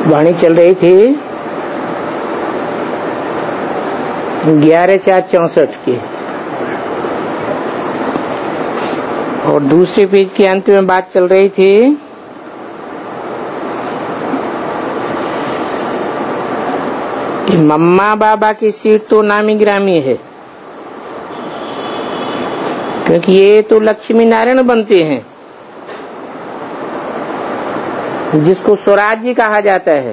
वाणी चल रही थी 11/4/64 की, और दूसरे पेज के अंत में बात चल रही थी कि मम्मा बाबा की सीट तो नामी ग्रामी है, क्योंकि ये तो लक्ष्मी नारायण बनते हैं, जिसको स्वराज्य कहा जाता है।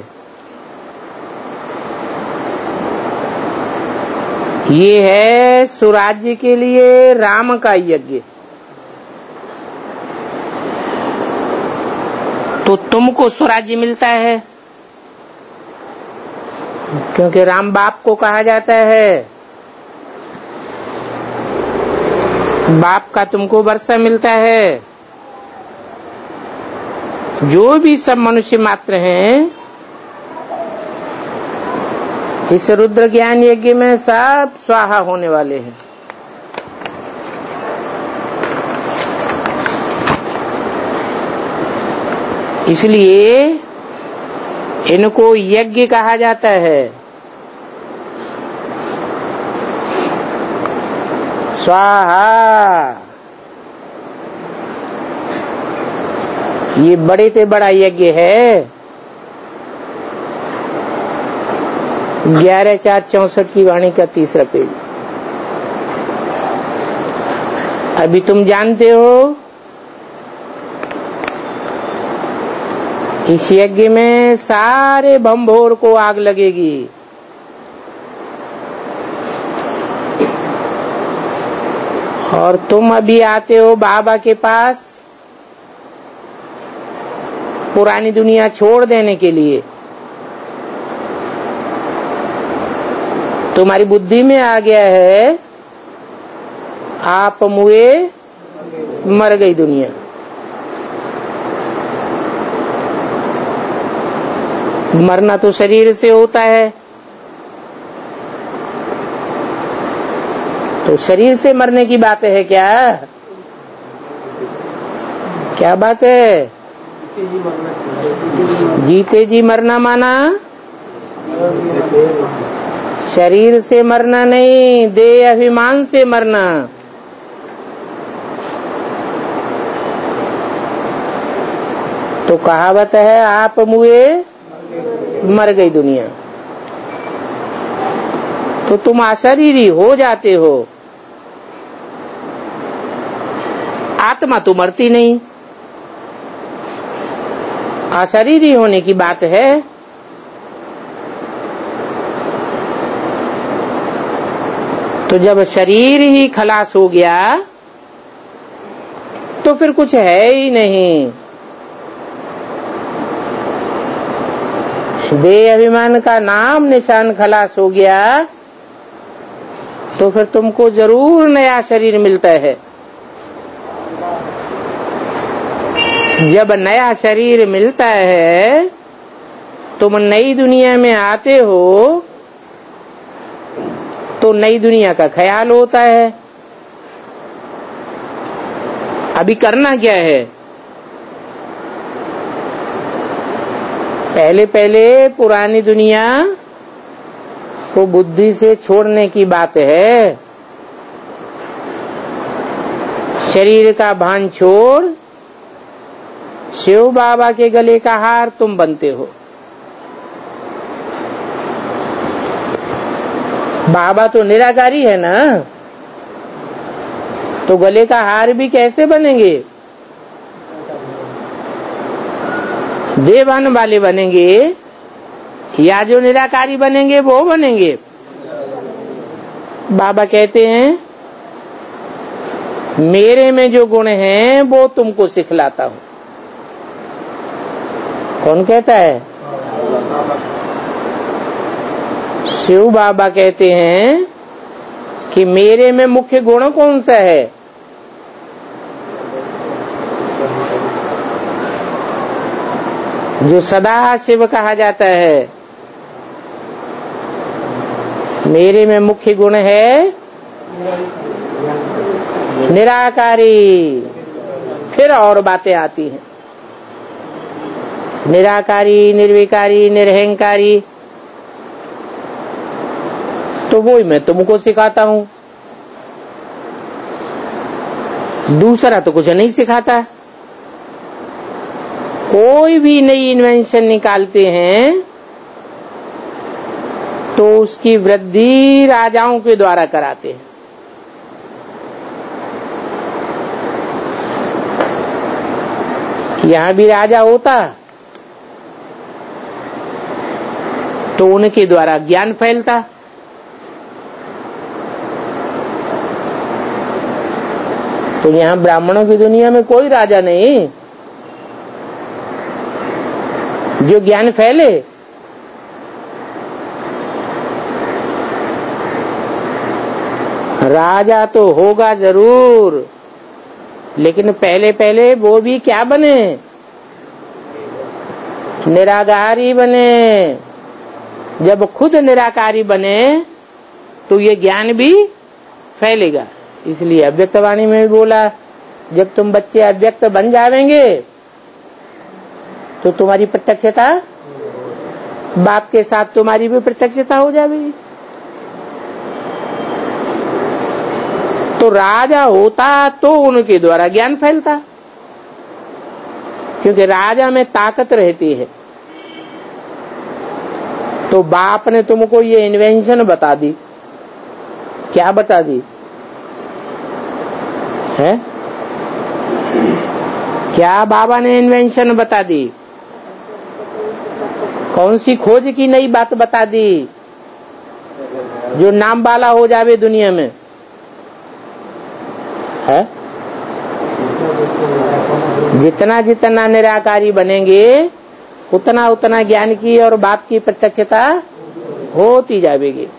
ये है स्वराज्य के लिए राम का यज्ञ। तो तुमको स्वराज्य मिलता है, क्योंकि राम बाप को कहा जाता है। बाप का तुमको वर्षा मिलता है। जो भी सब मनुष्य मात्र हैं, इस रुद्र ज्ञान यज्ञ में सब स्वाहा होने वाले हैं। इसलिए इनको यज्ञ कहा जाता है। स्वाहा, ये बड़े से बड़ा यज्ञ है। 11/4/64 की वाणी का तीसरा पेज। अभी तुम जानते हो इस यज्ञ में सारे भंभोर को आग लगेगी। और तुम अभी आते हो बाबा के पास पुरानी दुनिया छोड़ देने के लिए। तुम्हारी बुद्धि में आ गया है आप मुए मर गई दुनिया। मरना तो शरीर से होता है, तो शरीर से मरने की बात है क्या? क्या बात है? जीते जी मरना माना शरीर से मरना नहीं, देह अभिमान से मरना। तो कहावत है आप मुए मर गई दुनिया। तो तुम अशरीरी हो जाते हो। आत्मा तो मरती नहीं, अशरीरी होने की बात है। तो जब शरीर ही खलास हो गया तो फिर कुछ है ही नहीं। देह अभिमान का नाम निशान खलास हो गया तो फिर तुमको जरूर नया शरीर मिलता है। जब नया शरीर मिलता है, तुम नई दुनिया में आते हो तो नई दुनिया का ख्याल होता है। अभी करना क्या है? पहले पहले पुरानी दुनिया को बुद्धि से छोड़ने की बात है। शरीर का भान छोड़ शिव बाबा के गले का हार तुम बनते हो। बाबा तो निराकारी है ना, तो गले का हार भी कैसे बनेंगे? देवान वाले बनेंगे या जो निराकारी बनेंगे वो बनेंगे? बाबा कहते हैं मेरे में जो गुण हैं वो तुमको सिखलाता हूं। कौन कहता है? शिव बाबा कहते हैं कि मेरे में मुख्य गुण कौन सा है? जो सदा शिव कहा जाता है। मेरे में मुख्य गुण है निराकारी। फिर और बातें आती हैं। निराकारी, निर्विकारी, निरहंकारी, तो वो ही मैं तुमको सिखाता हूं। दूसरा तो कुछ नहीं सिखाता। कोई भी नई इन्वेंशन निकालते हैं तो उसकी वृद्धि राजाओं के द्वारा कराते हैं। यहां भी राजा होता तो उनके द्वारा ज्ञान फैलता। तो यहां ब्राह्मणों की दुनिया में कोई राजा नहीं जो ज्ञान फैले। राजा तो होगा जरूर, लेकिन पहले पहले वो भी क्या बने? निराकारी बने। जब खुद निराकारी बने तो ये ज्ञान भी फैलेगा। इसलिए अव्यक्तवाणी में भी बोला, जब तुम बच्चे अव्यक्त बन जावेंगे तो तुम्हारी प्रत्यक्षता, बाप के साथ तुम्हारी भी प्रत्यक्षता हो जाएगी। तो राजा होता तो उनके द्वारा ज्ञान फैलता, क्योंकि राजा में ताकत रहती है। तो बाप ने तुमको ये इन्वेंशन बता दी। क्या बता दी है? क्या बाबा ने इन्वेंशन बता दी? कौन सी खोज की नई बात बता दी जो नाम वाला हो जावे दुनिया में है? जितना जितना निराकारी बनेंगे उतना उतना ज्ञान की और बाप की प्रत्यक्षता होती जाएगी।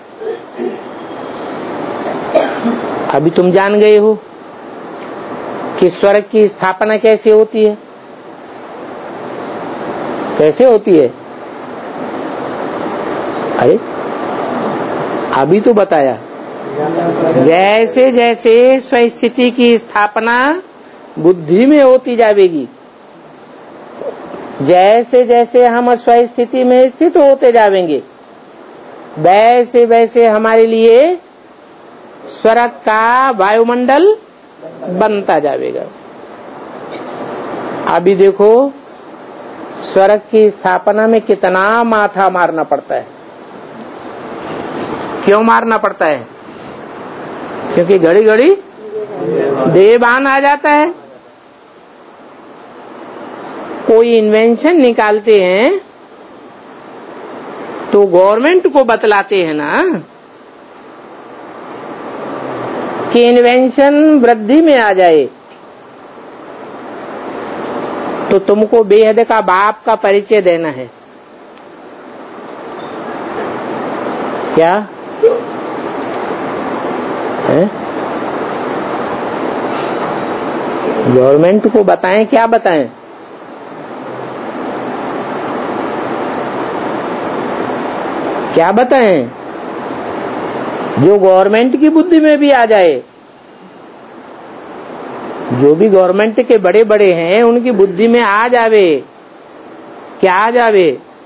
अभी तुम जान गए हो कि स्वर्ग की स्थापना कैसे होती है। कैसे होती है? अरे अभी तो बताया। जैसे जैसे स्वस्थिति की स्थापना बुद्धि में होती जाएगी, जैसे जैसे हम स्वस्थिति में स्थित होते जाएंगे, वैसे वैसे हमारे लिए स्वर्ग का वायुमंडल बनता जाएगा। अभी देखो स्वर्ग की स्थापना में कितना माथा मारना पड़ता है। क्यों मारना पड़ता है? क्योंकि घड़ी घड़ी देवान आ जाता है। कोई इन्वेंशन निकालते हैं तो गवर्नमेंट को बतलाते हैं ना कि इन्वेंशन वृद्धि में आ जाए, तो तुमको बेहद का बाप का परिचय देना है। क्या है? गवर्नमेंट को बताएं, क्या बताएं? क्या बताएं जो गवर्नमेंट की बुद्धि में भी आ जाए। जो भी गवर्नमेंट के बड़े बड़े हैं उनकी बुद्धि में आ जावे। क्या आ जावे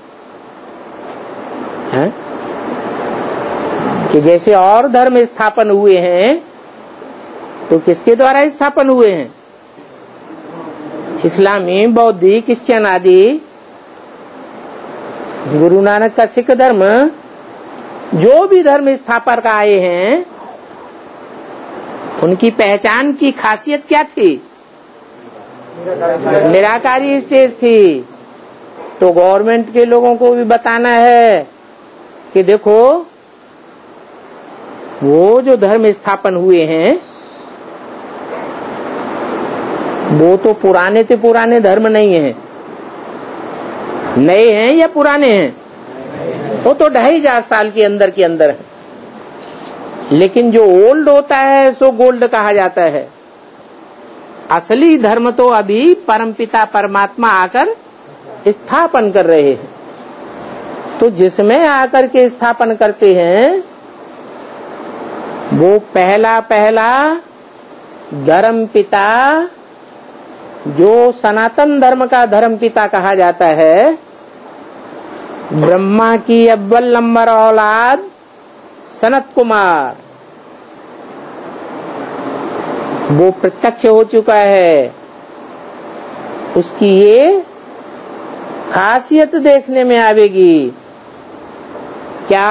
है? कि जैसे और धर्म स्थापन हुए हैं तो किसके द्वारा स्थापन हुए हैं? इस्लामी, बौद्धी, क्रिश्चियन आदि। गुरु नानक का सिख धर्म, जो भी धर्म स्थापक आए हैं उनकी पहचान की खासियत क्या थी? निराकारी स्टेज थी। तो गवर्नमेंट के लोगों को भी बताना है कि देखो वो जो धर्म स्थापन हुए हैं वो तो पुराने से पुराने धर्म नहीं है। नए हैं या पुराने हैं? वो तो 2500 साल के अंदर है। लेकिन जो ओल्ड होता है सो गोल्ड कहा जाता है। असली धर्म तो अभी परमपिता परमात्मा आकर स्थापन कर रहे हैं। तो जिसमें आकर के स्थापन करते हैं वो पहला धर्म पिता जो सनातन धर्म का धर्म पिता कहा जाता है, ब्रह्मा की अव्वल नंबर औलाद सनत कुमार, वो प्रत्यक्ष हो चुका है। उसकी ये खासियत देखने में आवेगी क्या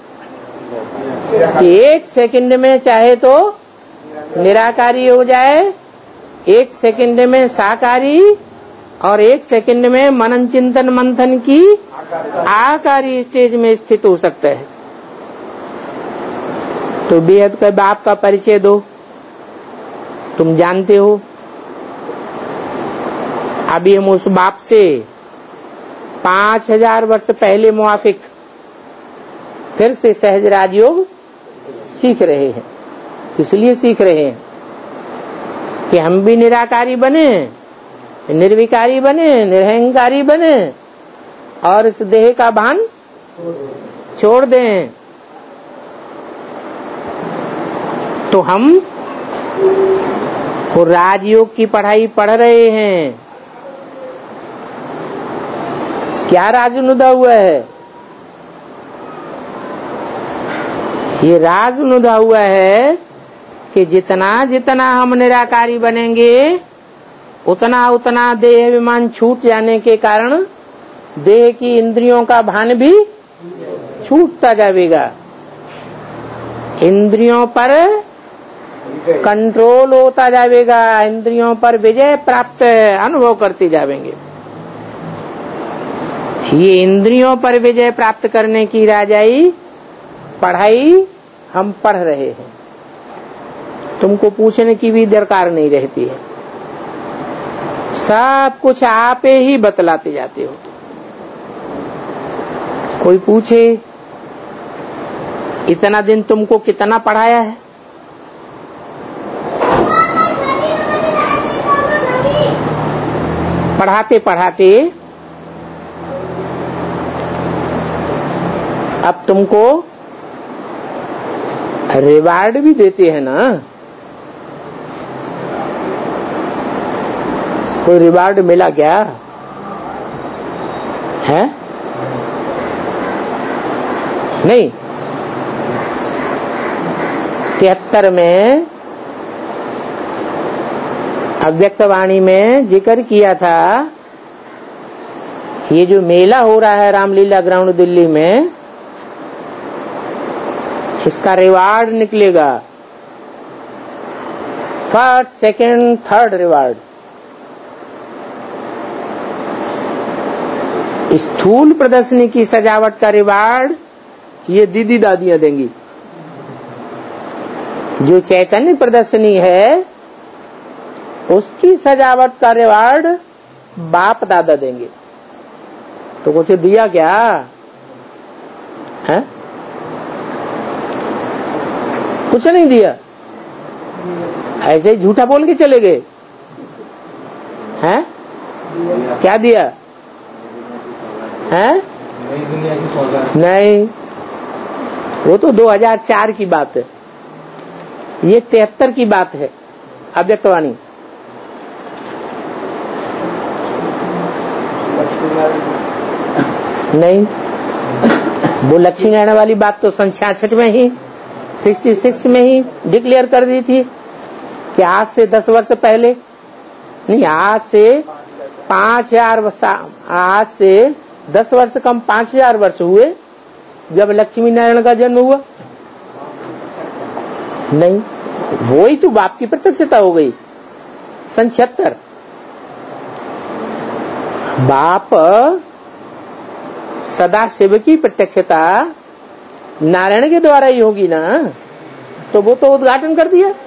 कि एक सेकंड में चाहे तो निराकारी हो जाए, एक सेकंड में साकारी, और एक सेकंड में मनन चिंतन मंथन की आकारी स्टेज में स्थित हो सकता है। तो बेहद के बाप का परिचय दो, तुम जानते हो। अभी हम उस बाप से 5000 वर्ष पहले मुआफिक फिर से सहज राजयोग सीख रहे हैं। इसलिए सीख रहे हैं कि हम भी निराकारी बने, निर्विकारी बने, निरहंकारी बने, और इस देह का भान छोड़ दें। तो हम वो राजयोग की पढ़ाई पढ़ रहे हैं। क्या राज नुदा हुआ है? ये राज नुदा हुआ है कि जितना जितना हम निराकारी बनेंगे, उतना उतना देह अभिमान छूट जाने के कारण देह की इंद्रियों का भान भी छूटता जाएगा। इंद्रियों पर कंट्रोल होता जाएगा, इंद्रियों पर विजय प्राप्त अनुभव करते जाएंगे। ये इंद्रियों पर विजय प्राप्त करने की राजाई पढ़ाई हम पढ़ रहे हैं। तुमको पूछने की भी दरकार नहीं रहती है, सब कुछ आप ही बतलाते जाते हो। कोई पूछे इतना दिन तुमको कितना पढ़ाया है? पढ़ाते पढ़ाते अब तुमको रिवार्ड भी देते हैं ना। कोई रिवार्ड मिला क्या है? नहीं। 73 में अव्यक्तवाणी में जिक्र किया था, ये जो मेला हो रहा है रामलीला ग्राउंड दिल्ली में, इसका रिवार्ड निकलेगा। First, second, third reward. स्थूल प्रदर्शनी की सजावट का रिवार्ड ये दीदी दादियां देंगी। जो चैतन्य प्रदर्शनी है उसकी सजावट का रिवार्ड बाप दादा देंगे। तो कुछ दिया क्या है? कुछ नहीं दिया, ऐसे ही झूठा बोल के चले गए हैं। क्या दिया है? नहीं, वो तो 2004 की बात है, ये 73 की बात है अव्यक्तवाणी। नहीं, वो लक्ष्मी नारायण वाली बात तो सन 66 में ही 66 में ही डिक्लेयर कर दी थी कि आज से 10 वर्ष पहले नहीं, आज से 5000 वर्ष, आज से 10 वर्ष कम 5000 वर्ष हुए जब लक्ष्मी नारायण का जन्म हुआ। नहीं, वो ही तो बाप की प्रत्यक्षता हो गई सन 76। बाप सदा शिव की प्रत्यक्षता नारायण के द्वारा ही होगी ना, तो वो तो उद्घाटन कर दिया।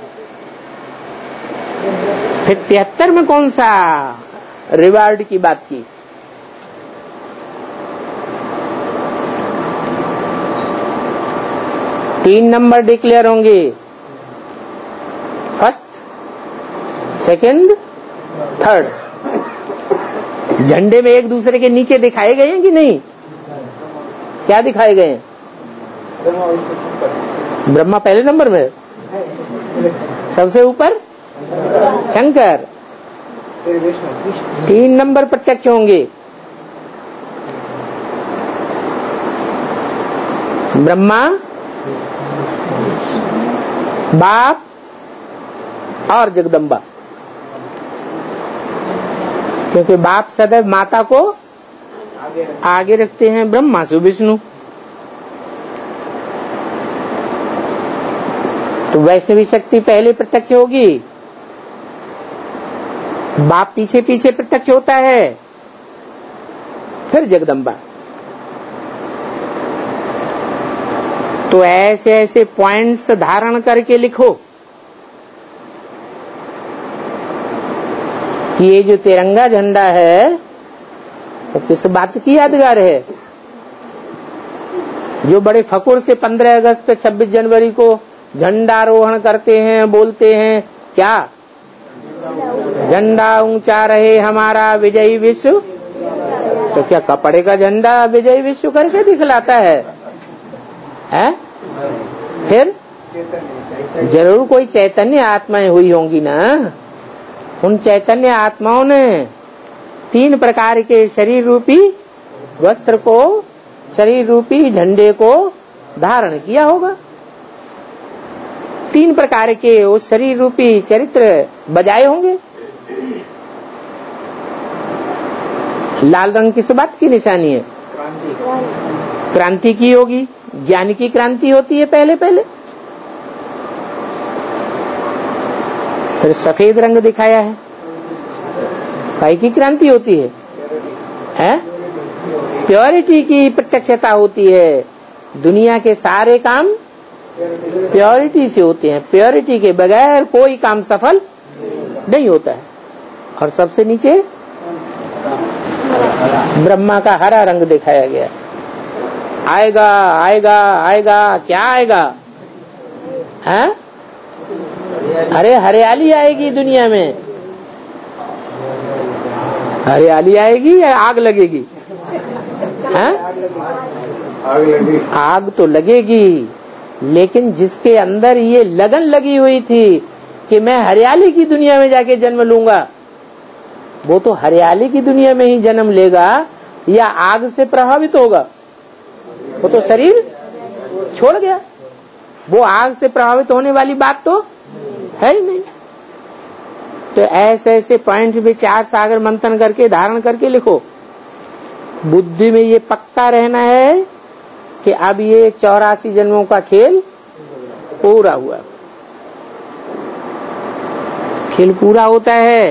फिर 73 में कौन सा रिवार्ड की बात की? तीन नंबर डिक्लेयर होंगे, फर्स्ट, सेकंड, थर्ड। झंडे में एक दूसरे के नीचे दिखाए गए हैं कि नहीं? क्या दिखाए गए हैं? ब्रह्मा पहले नंबर में, सबसे ऊपर शंकर, 3 नंबर प्रत्यक्ष होंगे। ब्रह्मा, बाप और जगदम्बा। क्योंकि बाप सदैव माता को आगे रखते हैं, ब्रह्मा से विष्णु। तो वैष्णवी शक्ति पहले प्रत्यक्ष होगी, बाप पीछे पीछे प्रत्यक्ष होता है, फिर जगदम्बा। तो ऐसे ऐसे पॉइंट्स धारण करके लिखो कि ये जो तिरंगा झंडा है वो किस बात की यादगार है। जो बड़े फकुर से 15 अगस्त 26 जनवरी को झंडारोहण करते हैं, बोलते हैं क्या, झंडा ऊंचा रहे हमारा विजयी विश्व। तो क्या कपड़े का झंडा विजयी विश्व करके दिखलाता है? फिर जरूर कोई चैतन्य आत्माएं हुई होंगी ना। उन चैतन्य आत्माओं ने 3 प्रकार के शरीर रूपी वस्त्र को, शरीर रूपी झंडे को धारण किया होगा। 3 प्रकार के उस शरीर रूपी चरित्र बजाए होंगे। लाल रंग किस बात की निशानी है? क्रांति की होगी, ज्ञान की क्रांति होती है पहले पहले। फिर सफेद रंग दिखाया है, काय की क्रांति होती है? प्योरिटी की प्रत्यक्षता होती है। दुनिया के सारे काम प्योरिटी से होते हैं, प्योरिटी के बगैर कोई काम सफल नहीं होता है। और सबसे नीचे ब्रह्मा का हरा रंग दिखाया गया। आएगा आएगा आएगा, क्या आएगा? हैं? अरे हरियाली आएगी दुनिया में। हरियाली आएगी या आग लगेगी? हैं? आग तो लगेगी, लेकिन जिसके अंदर ये लगन लगी हुई थी कि मैं हरियाली की दुनिया में जाके जन्म लूंगा, वो तो हरियाली की दुनिया में ही जन्म लेगा या आग से प्रभावित होगा? वो तो शरीर छोड़ गया, वो आग से प्रभावित होने वाली बात तो है ही नहीं। तो ऐसे ऐसे पॉइंट विचार सागर मंथन करके धारण करके लिखो। बुद्धि में ये पक्का रहना है कि अब ये 84 जन्मों का खेल पूरा हुआ। खेल पूरा होता है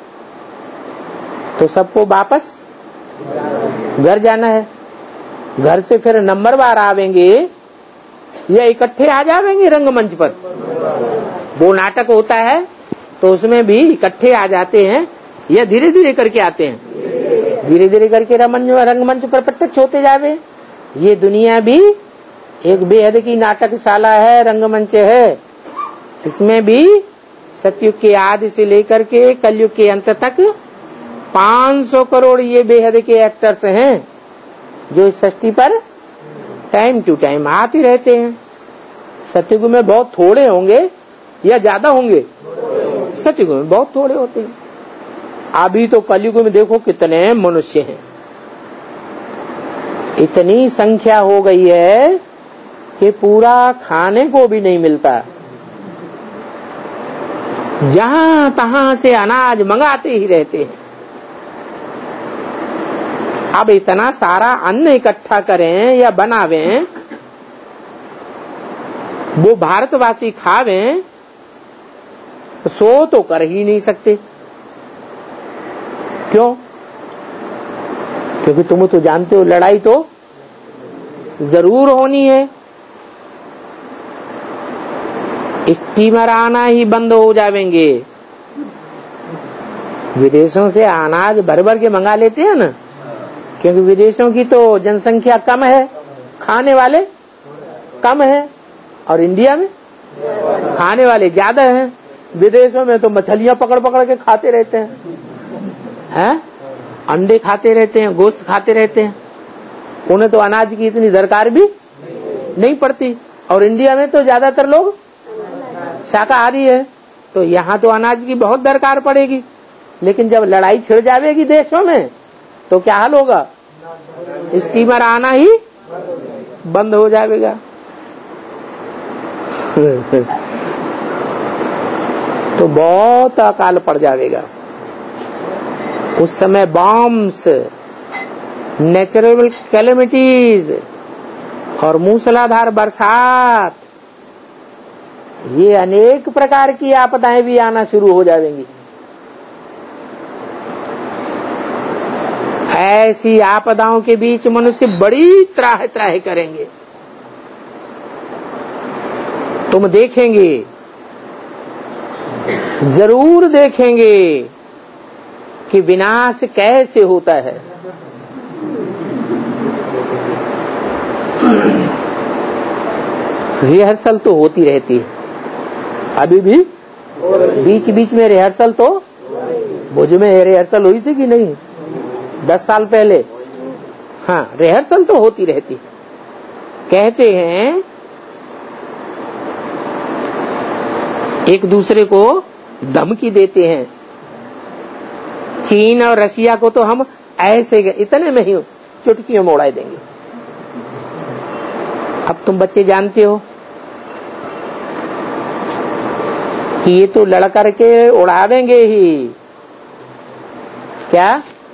तो सबको वापस घर जाना है। घर से फिर नंबरवार आवेंगे या इकट्ठे आ जावेंगे रंगमंच पर। वो नाटक होता है तो उसमें भी इकट्ठे आ जाते हैं या धीरे धीरे करके आते हैं? धीरे धीरे करके रंगमंच पर प्रत्यक्ष होते जावे। ये दुनिया भी एक बेहद की नाटकशाला है, रंगमंच है। इसमें भी सतयुग के आदि से लेकर के कलयुग के अंत तक 500 करोड़ ये बेहद के एक्टर्स हैं जो इस सृष्टि पर टाइम टू टाइम आते रहते हैं। सतयुग में बहुत थोड़े होंगे या ज्यादा होंगे? सतयुग में बहुत थोड़े होते हैं। अभी तो कलयुग में देखो कितने मनुष्य हैं। इतनी संख्या हो गई है कि पूरा खाने को भी नहीं मिलता। जहां तहां से अनाज मंगाते ही रहते हैं। अब इतना सारा अन्न इकट्ठा करें या बनावें, वो भारतवासी खावें, सो तो कर ही नहीं सकते। क्यों? क्योंकि तुम तो जानते हो लड़ाई तो जरूर होनी है। स्टीमर आना ही बंद हो जावेंगे। विदेशों से अनाज भर भर के मंगा लेते हैं ना, क्योंकि विदेशों की तो जनसंख्या कम है, खाने वाले कम है, और इंडिया में खाने वाले ज्यादा हैं। विदेशों में तो मछलियां पकड़ पकड़ के खाते रहते हैं, अंडे खाते रहते हैं, गोश्त खाते रहते हैं। उन्हें तो अनाज की इतनी दरकार भी नहीं पड़ती। और इंडिया में तो ज्यादातर लोग शाकाहारी है, तो यहाँ तो अनाज की बहुत दरकार पड़ेगी। लेकिन जब लड़ाई छिड़ जाएगी देशों में तो क्या हाल होगा? स्टीमर आना ही बंद हो जाएगा। तो बहुत अकाल पड़ जाएगा। उस समय बॉम्ब्स, नेचुरल कैलेमिटीज और मूसलाधार बरसात, ये अनेक प्रकार की आपदाएं भी आना शुरू हो जाएंगी। ऐसी आपदाओं के बीच मनुष्य बड़ी त्राह त्राह करेंगे। तुम देखेंगे, जरूर देखेंगे कि विनाश कैसे होता है। रिहर्सल तो होती रहती है, अभी भी बीच बीच में रिहर्सल तो, भुज में रिहर्सल हुई थी कि नहीं 10 साल पहले? हाँ, रिहर्सल तो होती रहती है। कहते हैं एक दूसरे को धमकी देते हैं। चीन और रशिया को तो हम ऐसे इतने में ही चुटकियों में उड़ा देंगे। अब तुम बच्चे जानते हो कि ये तो लड़ करके उड़ावेंगे ही। क्या?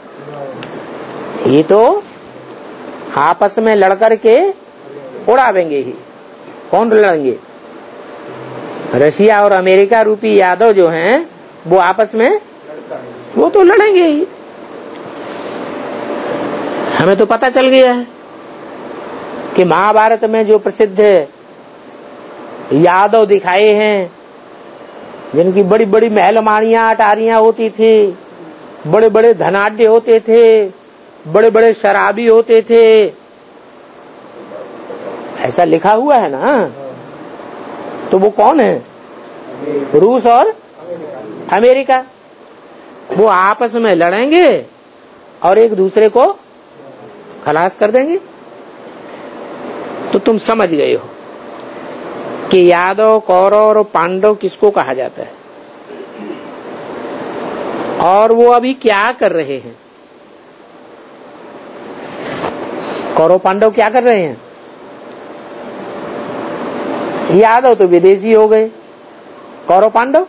ये तो आपस में लड़ करके उड़ावेंगे ही। कौन लड़ेंगे? रशिया और अमेरिका रूपी यादव जो हैं वो आपस में वो तो लड़ेंगे ही। हमें तो पता चल गया है कि महाभारत में जो प्रसिद्ध यादव दिखाए हैं, जिनकी बड़ी बड़ी महलमानियां अटारियां होती थी, बड़े बड़े धनाढ्य होते थे, बड़े बड़े शराबी होते थे, ऐसा लिखा हुआ है ना। तो वो कौन है? रूस और अमेरिका। वो आपस में लड़ेंगे और एक दूसरे को खलास कर देंगे। तो तुम समझ गए हो कि यादव, कौरव और पांडव किसको कहा जाता है और वो अभी क्या कर रहे हैं। कौरव पांडव क्या कर रहे हैं? यादव तो विदेशी हो गए, कौरव पांडव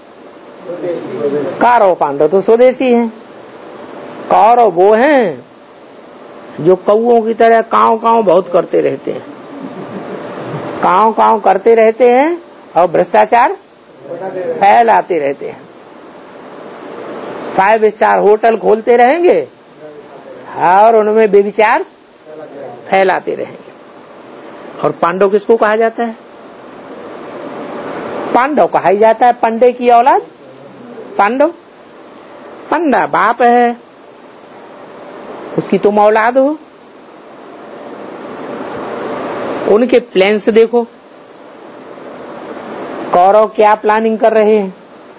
तो स्वदेशी हैं। कौरव वो हैं जो कौओं की तरह काव काव बहुत करते रहते हैं, काव काव करते रहते हैं और भ्रष्टाचार फैलाते रहते हैं। 5 स्टार होटल खोलते रहेंगे और उनमें व्यभिचार फैलाते रहेंगे। और पांडव किसको कहा जाता है? पांडव कहा जाता है पंडे की औलाद। पांडव, पंडा बाप है, उसकी तुम औलाद हो। उनके प्लान्स देखो, कौरव क्या प्लानिंग कर रहे हैं।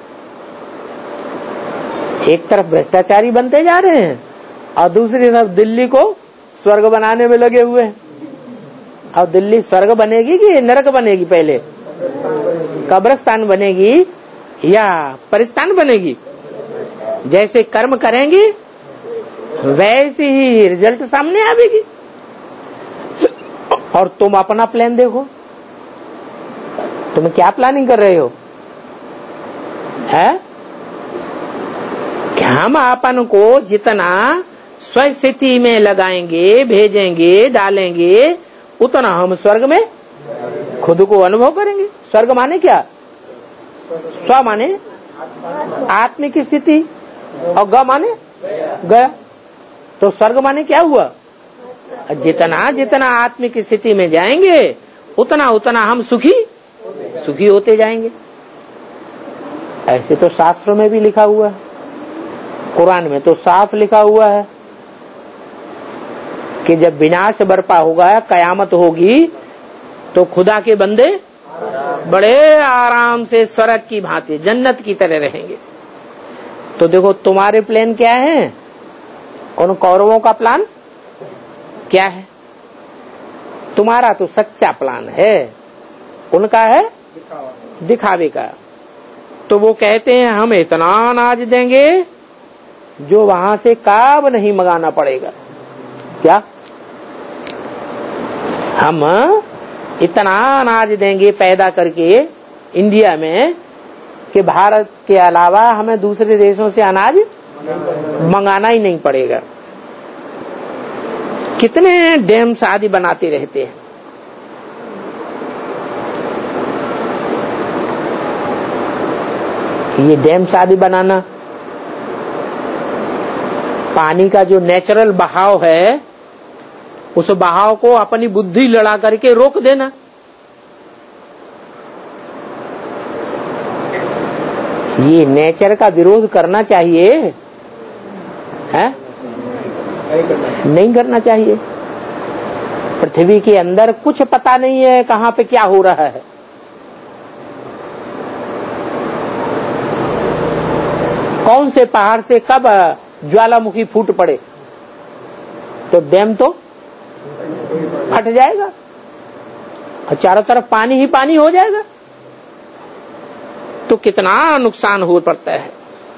एक तरफ भ्रष्टाचारी बनते जा रहे हैं और दूसरी तरफ दिल्ली को स्वर्ग बनाने में लगे हुए हैं। और दिल्ली स्वर्ग बनेगी कि नरक बनेगी? पहले कब्रिस्तान बनेगी या परिस्तान बनेगी? जैसे कर्म करेंगे वैसे ही रिजल्ट सामने आएगी। और तुम अपना प्लान देखो, तुम क्या प्लानिंग कर रहे हो? है कि हम अपन को जितना स्वस्थिति में लगाएंगे, भेजेंगे, डालेंगे, उतना हम स्वर्ग में खुद को अनुभव करेंगे। स्वर्ग माने क्या? स्व माने आत्मिक स्थिति और ग माने गया। तो स्वर्ग माने क्या हुआ? जितना जितना आत्मिक स्थिति में जाएंगे उतना उतना हम सुखी होते जाएंगे। ऐसे तो शास्त्रों में भी लिखा हुआ है, कुरान में तो साफ लिखा हुआ है कि जब विनाश बरपा होगा, कयामत होगी, तो खुदा के बंदे बड़े आराम से स्वर्ग की भांति जन्नत की तरह रहेंगे। तो देखो तुम्हारे प्लान क्या है, उन कौरवों का प्लान क्या है? तुम्हारा तो सच्चा प्लान है, उनका है दिखावे का। तो वो कहते हैं हम इतना अनाज देंगे जो वहां से कब नहीं मंगाना पड़ेगा। क्या हम इतना अनाज देंगे पैदा करके इंडिया में कि भारत के अलावा हमें दूसरे देशों से अनाज मंगाना ही नहीं पड़ेगा। कितने डैम्स आदि बनाते रहते हैं। ये डैम्स आदि बनाना, पानी का जो नेचुरल बहाव है उस बहाव को अपनी बुद्धि लड़ा करके रोक देना। ये नेचर का विरोध करना चाहिए है? नहीं करना चाहिए। पृथ्वी के अंदर कुछ पता नहीं है कहां पे क्या हो रहा है। कौन से पहाड़ से कब ज्वालामुखी फूट पड़े तो डैम तो फट जाएगा और चारों तरफ पानी ही पानी हो जाएगा। तो कितना नुकसान हो पड़ता है।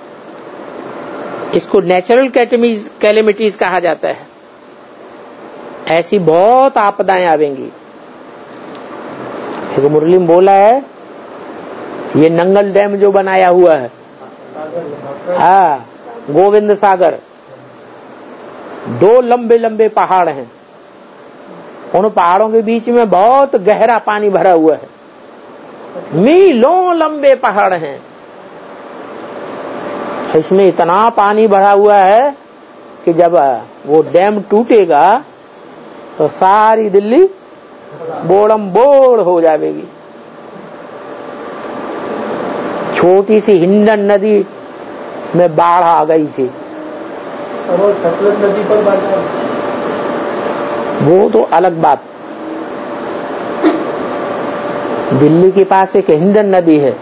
इसको नेचुरल कैलेमिटीज कहा जाता है। ऐसी बहुत आपदाएं आवेंगी। एक मुरली में बोला है ये नंगल डैम जो बनाया हुआ है, हाँ, गोविंद सागर, 2 लंबे लंबे पहाड़ हैं। उन पहाड़ों के बीच में बहुत गहरा पानी भरा हुआ है। मीलों लंबे पहाड़ हैं। इसमें इतना पानी भरा हुआ है कि जब वो डैम टूटेगा तो सारी दिल्ली बोड़म बोड़ हो जाएगी। छोटी सी हिंडन नदी में बाढ़ आ गई थी। और सतलज नदी पर बाढ़, वो तो अलग बात। दिल्ली के पास एक हिंडन नदी है,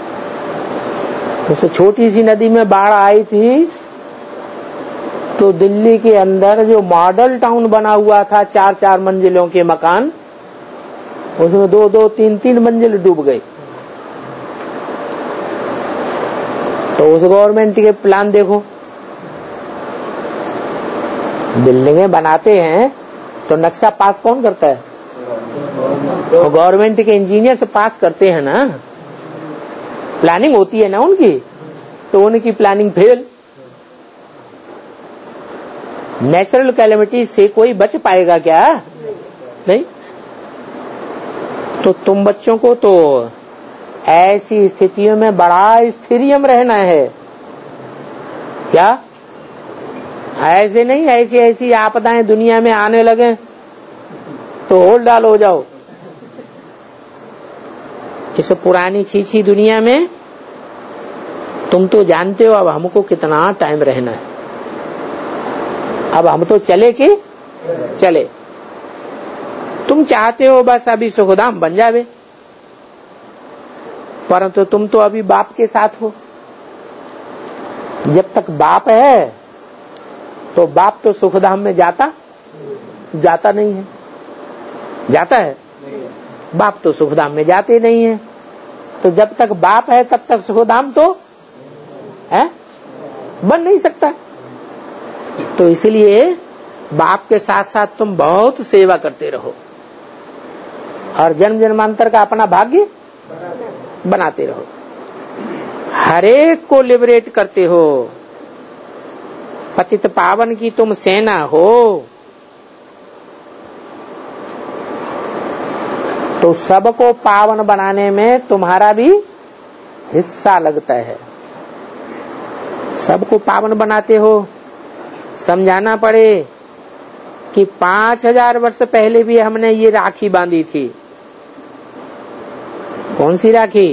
उस छोटी सी नदी में बाढ़ आई थी तो दिल्ली के अंदर जो मॉडल टाउन बना हुआ था 4-4 मंजिलों के मकान, उसमें 2-2, 3-3 मंजिल डूब गए। तो उस गवर्नमेंट के प्लान देखो, बिल्डिंगें बनाते हैं तो नक्शा पास कौन करता है? तो गवर्नमेंट के इंजीनियर से पास करते हैं ना, प्लानिंग होती है ना उनकी, तो उनकी प्लानिंग फेल। नेचुरल कैलेमिटी से कोई बच पाएगा क्या? नहीं। तो तुम बच्चों को तो ऐसी स्थितियों में बड़ा स्थिरियम रहना है। क्या ऐसे नहीं, ऐसी ऐसी आपदाएं दुनिया में आने लगे तो होल डाल हो जाओ। इस पुरानी छीछी दुनिया में तुम तो जानते हो अब हमको कितना टाइम रहना है। अब हम तो चले कि चले। तुम चाहते हो बस अभी सुखधाम बन जावे, परंतु तुम तो अभी बाप के साथ हो। जब तक बाप है तो बाप तो सुखधाम में जाता नहीं है। जाता है? बाप तो सुखधाम में जाते नहीं है। तो जब तक बाप है तब तक सुखधाम तो है बन नहीं सकता। तो इसलिए बाप के साथ साथ तुम बहुत सेवा करते रहो और जन्म जन्मांतर का अपना भाग्य बनाते रहो। हर एक को लिबरेट करते हो। पतित पावन की तुम सेना हो, तो सबको पावन बनाने में तुम्हारा भी हिस्सा लगता है। सबको पावन बनाते हो। समझाना पड़े कि 5000 वर्ष पहले भी हमने ये राखी बांधी थी। कौन सी राखी?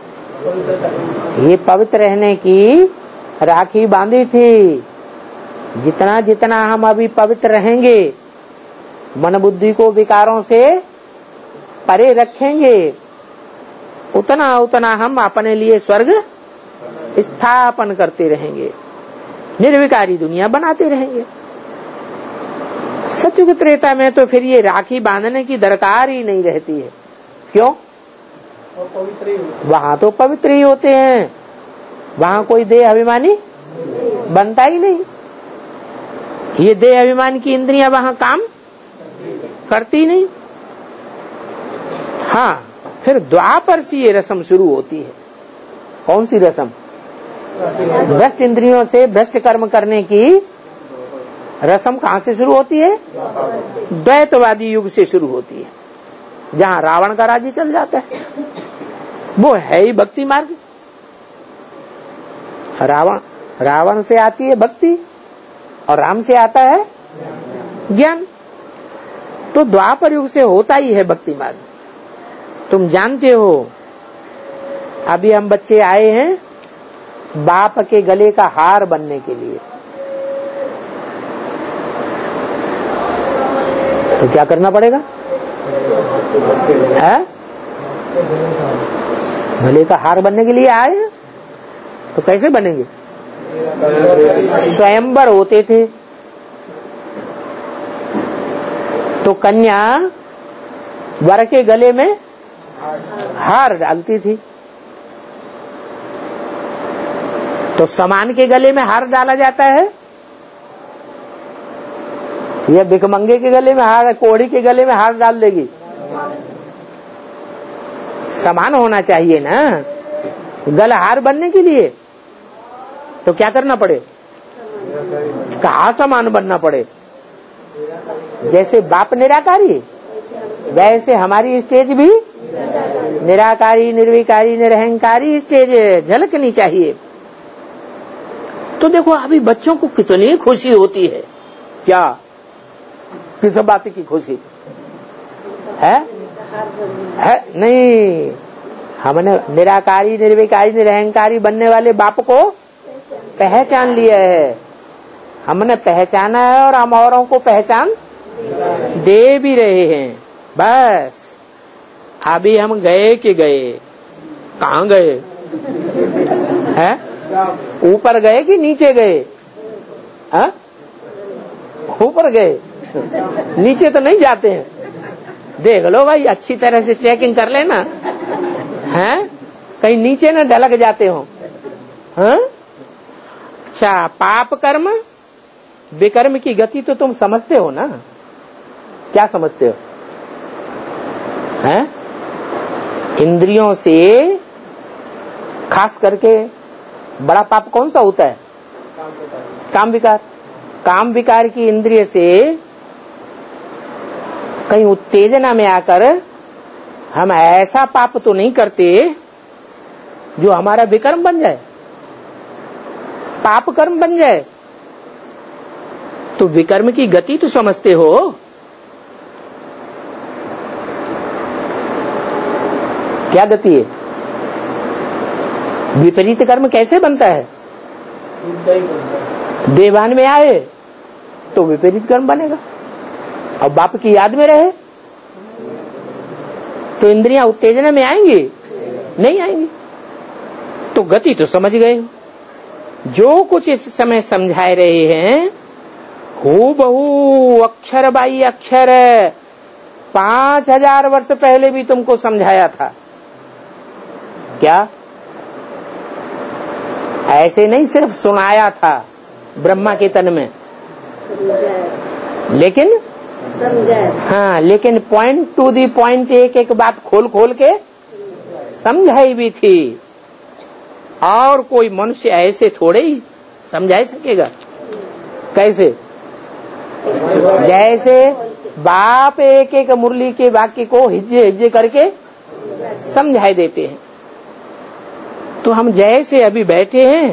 ये पवित्र रहने की राखी बांधी थी। जितना जितना हम अभी पवित्र रहेंगे, मन बुद्धि को विकारों से परे रखेंगे, उतना उतना हम अपने लिए स्वर्ग स्थापन करते रहेंगे, निर्विकारी दुनिया बनाते रहेंगे। सतयुग त्रेता में तो फिर ये राखी बांधने की दरकार ही नहीं रहती है। क्यों? वहां तो पवित्र ही होते हैं, वहां कोई देह अभिमानी बनता ही नहीं। ये देह अभिमान की इंद्रियां वहां काम करती नहीं। हाँ, फिर द्वापर से ये रस्म शुरू होती है। कौन सी रस्म? भ्रष्ट इंद्रियों से भ्रष्ट कर्म करने की रस्म कहां से शुरू होती है? द्वैतवादी युग से शुरू होती है, जहां रावण का राज्य चल जाता है। वो है ही भक्ति मार्ग। रावण से आती है भक्ति और राम से आता है ज्ञान। तो द्वापर युग से होता ही है भक्ति मार्ग। तुम जानते हो, अभी हम बच्चे आए हैं बाप के गले का हार बनने के लिए। तो क्या करना पड़ेगा? है? गले का हार बनने के लिए आए हैं, तो कैसे बनेंगे? स्वयंवर होते थे तो कन्या वर के गले में हार डालती थी, तो समान के गले में हार डाला जाता है या भिखमंगे के गले में हार, कोढ़ी के गले में हार डाल देगी? समान होना चाहिए ना। गला हार बनने के लिए तो क्या करना पड़े? कहाँ समान बनना पड़े? जैसे बाप निराकारी, वैसे हमारी स्टेज भी निराकारी, निर्विकारी, निरहंकारी स्टेज झलकनी चाहिए। तो देखो अभी बच्चों को कितनी खुशी होती है। क्या? किस बात की खुशी है? नहीं, हमने निराकारी, निर्विकारी, निरहंकारी बनने वाले बाप को पहचान लिया है। हमने पहचाना है और हम औरों को पहचान दे भी रहे हैं। बस अभी हम गए कि गए? कहाँ गए? हैं? ऊपर गए कि नीचे गए? हाँ? ऊपर गए, नीचे तो नहीं जाते हैं। देख लो भाई, अच्छी तरह से चेकिंग कर लेना, हैं? कहीं नीचे न ढलक जाते हो। हाँ? अच्छा, पाप कर्म विकर्म की गति तो तुम समझते हो ना? क्या समझते हो? हैं? इंद्रियों से खास करके बड़ा पाप कौन सा होता है? काम विकार। काम विकार की इंद्रिय से कहीं उत्तेजना में आकर हम ऐसा पाप तो नहीं करते जो हमारा विकर्म बन जाए, पाप कर्म बन जाए। तो विकर्म की गति तो समझते हो। क्या गति है? विपरीत कर्म कैसे बनता है? देवान में आए तो विपरीत कर्म बनेगा, और बाप की याद में रहे तो इंद्रियां उत्तेजना में आएंगी? नहीं आएंगी। तो गति तो समझ गए हो। जो कुछ इस समय समझाए रहे हैं हूबहू अक्षर बाई अक्षर 5000 वर्ष पहले भी तुमको समझाया था। क्या? ऐसे नहीं सिर्फ सुनाया था ब्रह्मा के तन में, लेकिन हाँ, लेकिन पॉइंट टू दी पॉइंट एक एक बात खोल खोल के समझाई भी थी। और कोई मनुष्य ऐसे थोड़े ही समझा सकेगा। कैसे? जैसे बाप एक एक मुरली के वाक्य को हिज्जे हिज्जे करके समझाई देते हैं, तो हम जैसे अभी बैठे हैं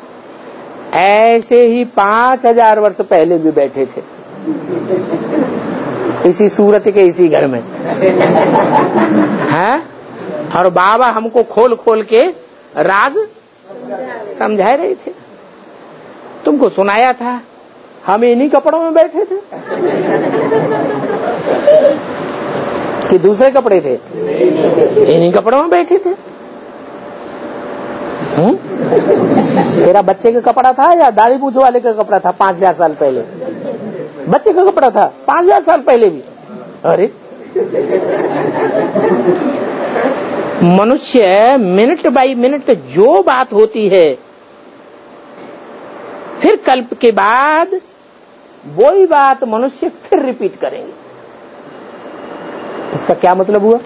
ऐसे ही 5000 वर्ष पहले भी बैठे थे, इसी सूरत के इसी घर में। हैं? और बाबा हमको खोल खोल के राज समझा रहे थे। तुमको सुनाया था, हम इन्हीं कपड़ों में बैठे थे कि दूसरे कपड़े थे? इन्हीं कपड़ों में बैठे थे। तेरा बच्चे का कपड़ा था या दाढ़ी मूंछ वाले का कपड़ा था? 5000 साल पहले बच्चे का कपड़ा था, 5000 साल पहले भी। अरे मनुष्य मिनट बाई मिनट जो बात होती है फिर कल्प के बाद वही बात मनुष्य फिर रिपीट करेंगे। इसका क्या मतलब हुआ?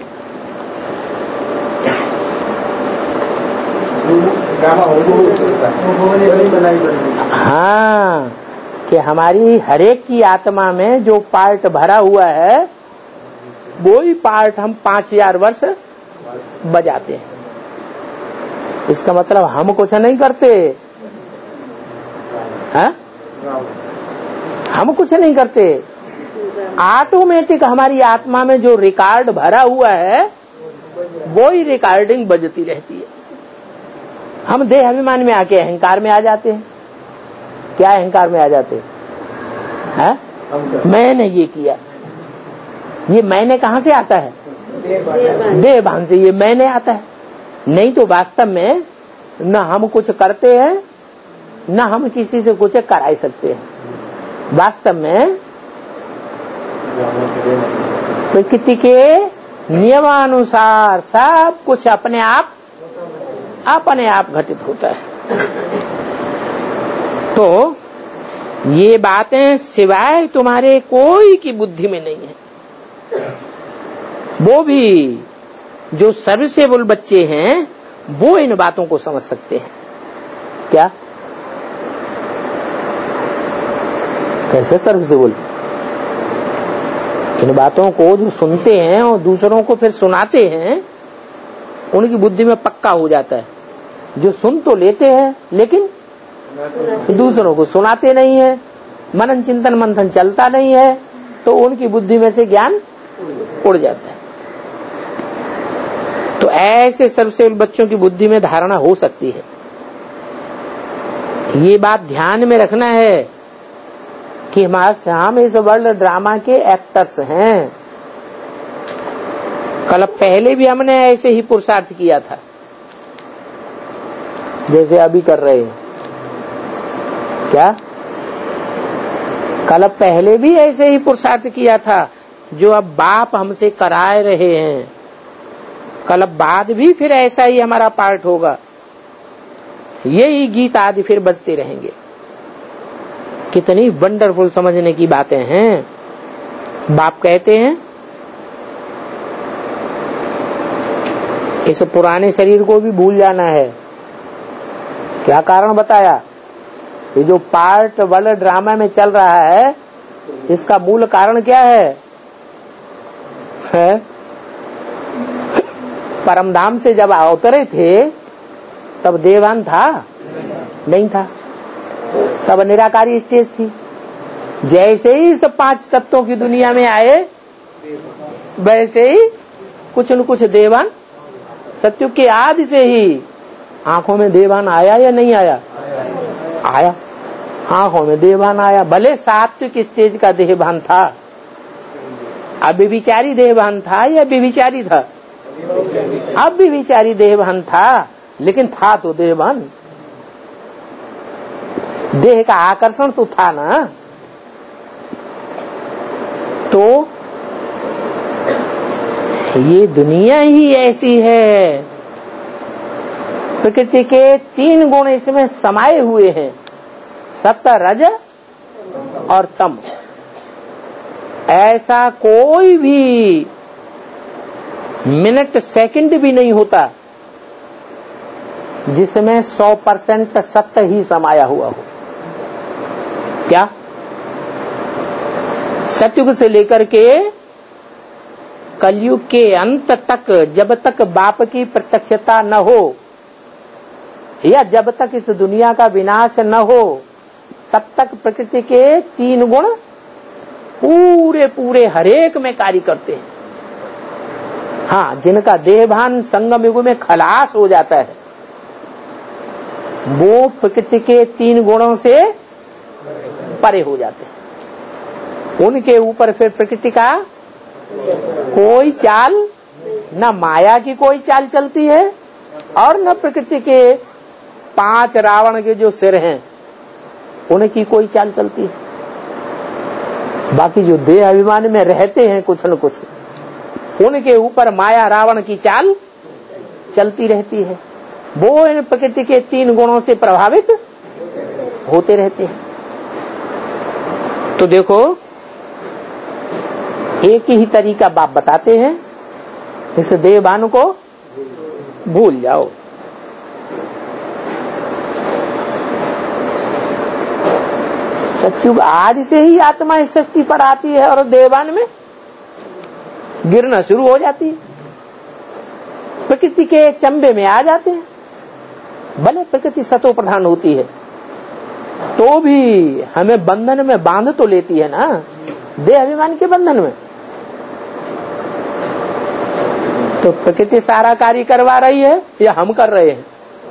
हाँ, कि हमारी हरेक की आत्मा में जो पार्ट भरा हुआ है वही पार्ट हम 5000 वर्ष बजाते हैं। इसका मतलब हम कुछ नहीं करते, है? हम कुछ नहीं करते, ऑटोमेटिक हमारी आत्मा में जो रिकॉर्ड भरा हुआ है वही रिकॉर्डिंग बजती रहती है। हम देह अभिमान में आके अहंकार में आ जाते हैं। क्या अहंकार में आ जाते हैं? मैंने ये किया, ये मैंने कहाँ से आता है? देह भान से ये मैंने आता है। नहीं तो वास्तव में न हम कुछ करते हैं न हम किसी से कुछ करा सकते हैं। वास्तव में प्रकृति के नियमानुसार सब कुछ अपने आप घटित होता है। तो ये बातें सिवाय तुम्हारे कोई की बुद्धि में नहीं है। वो भी जो सर्विसेबल बच्चे हैं वो इन बातों को समझ सकते हैं। क्या? कैसे सर्विसेबल? इन बातों को जो सुनते हैं और दूसरों को फिर सुनाते हैं उनकी बुद्धि में पक्का हो जाता है। जो सुन तो लेते हैं लेकिन दूसरों को सुनाते नहीं है, मनन चिंतन मंथन चलता नहीं है, तो उनकी बुद्धि में से ज्ञान उड़ जाता है। तो ऐसे सबसे बच्चों की बुद्धि में धारणा हो सकती है। ये बात ध्यान में रखना है कि हम इस वर्ल्ड ड्रामा के एक्टर्स हैं। कल पहले भी हमने ऐसे ही पुरुषार्थ किया था जैसे अभी कर रहे हैं। क्या? कल पहले भी ऐसे ही पुरुषार्थ किया था जो अब बाप हमसे कराए रहे हैं। कल बाद भी फिर ऐसा ही हमारा पार्ट होगा। यही गीत आदि फिर बजते रहेंगे। कितनी वंडरफुल समझने की बातें हैं। बाप कहते हैं इस पुराने शरीर को भी भूल जाना है। क्या कारण बताया? ये जो पार्ट वर्ल्ड ड्रामा में चल रहा है इसका मूल कारण क्या है? परमधाम से जब अवतरे थे तब देवान था? नहीं था। तब निराकारी स्टेज थी। जैसे ही इस 5 तत्वों की दुनिया में आए वैसे ही कुछ न कुछ देवान सत्युग के आदि से ही आंखों में देवान आया या नहीं आया? आया। आंखों में देवान आया। भले सात्विक स्टेज का देहभान था, अव्यभिचारी देहभान था या व्यभिचारी था? अव्यभिचारी देहभान था, लेकिन था तो देहभान। देह का आकर्षण तो था ना। तो ये दुनिया ही ऐसी है। प्रकृति के 3 गुण इसमें समाये हुए हैं, सत्व रज और तम। ऐसा कोई भी मिनट सेकंड भी नहीं होता जिसमें 100% सत्य ही समाया हुआ हो। क्या? सतयुग से लेकर के कलयुग के अंत तक, जब तक बाप की प्रत्यक्षता न हो या जब तक इस दुनिया का विनाश न हो, तब तक प्रकृति के 3 गुण पूरे पूरे हरेक में कार्य करते हैं। हाँ, जिनका देहभान संगम युग में खलास हो जाता है वो प्रकृति के 3 गुणों से परे हो जाते हैं। उनके ऊपर फिर प्रकृति का कोई चाल, न माया की कोई चाल चलती है और न प्रकृति के 5 रावण के जो सिर हैं उनकी कोई चाल चलती है। बाकी जो देह अभिमान में रहते हैं कुछ न कुछ, उनके ऊपर माया रावण की चाल चलती रहती है। वो इन प्रकृति के 3 गुणों से प्रभावित होते रहते हैं। तो देखो, एक ही तरीका बाप बताते हैं, इस देहभान को भूल जाओ। सत्युग आज से ही आत्मा इस सृष्टि पर आती है और देहभान में गिरना शुरू हो जाती है, प्रकृति के चंबे में आ जाते हैं। भले प्रकृति सतो प्रधान होती है तो भी हमें बंधन में बांध तो लेती है ना, देह अभिमान के बंधन में। तो प्रकृति सारा कार्य करवा रही है या हम कर रहे हैं?